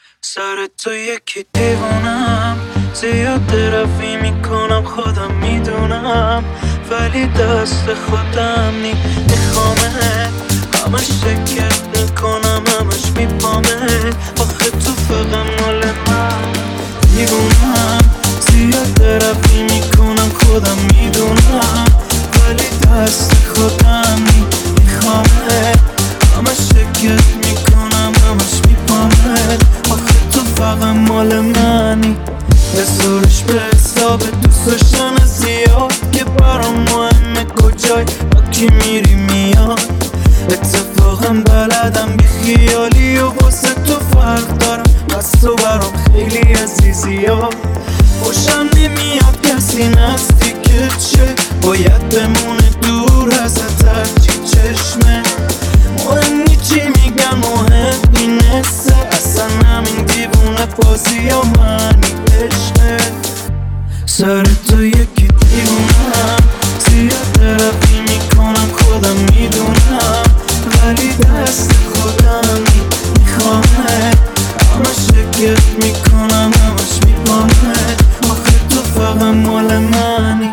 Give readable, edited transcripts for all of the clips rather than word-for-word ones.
سر تو یکی دیوونم، زیاد طرفی میکنم خودم میدونم، ولی دست خودم میخوامه، همش شکر میکنم همش میپامه، آخه تو فقط مال من دیوونم، زیاد طرفی میکنم خودم میدونم، ولی دست خودم میخوامه، همش شکر میکنم همش میپامه، آخه تو فقط مال منی. حسابش به حساب دوست داشتن زیاد که برام مهمه کجای با کی میری میاد، اتفاقا بلدم بی خیالی و واسه تو فرق دارم، بس تو برام خیلی عزیزی ها. خوشم نمیاد کسی نزدیکت شه، باید بمونه دور ازت هرچی چشمه، مهم نی چی میگن مهم اینسته، اصلا همین دیوونه بازی ها منی عشقه. سر تو یکی دیوونم، زیاد طرفی میکنم خودم میدونم، ولی دست خودم میخوامه، همش شکر میکنم همش میپامه، آخه تو فقط مال منی.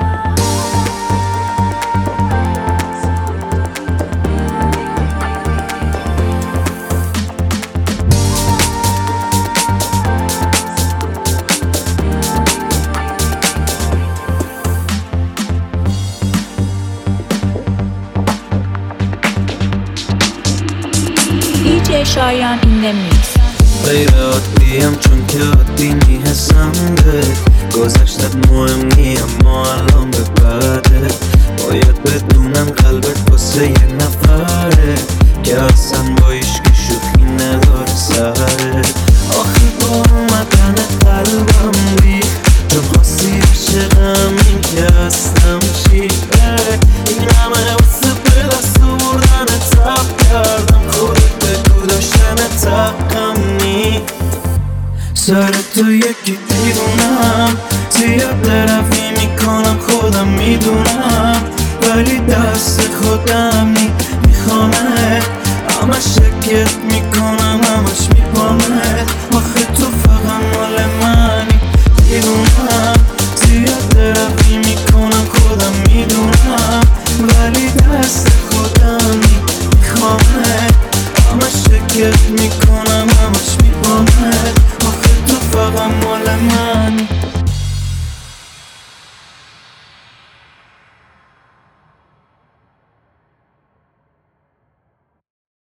DJ Shayan in the mix. غیر عادیم چون که عادی میحسم بهت، گذشتت مهم نی اما الان به بعده، باید بدونم قلبت واسه یه نفره که اصلا با ایشکی شوخی نداره سره، آخه با اومدن قلبم ریخت چون خواستی عشقم این که هستم چیه، این همه واسه به دست بردن تب کردم، خودت بگو داشتن تقم نی. سر تو یکی دیوونم، زیاد طرفی میکنم خودم میدونم، ولی دست خودم میخوامه، همش شکر میکنم همش میپامه،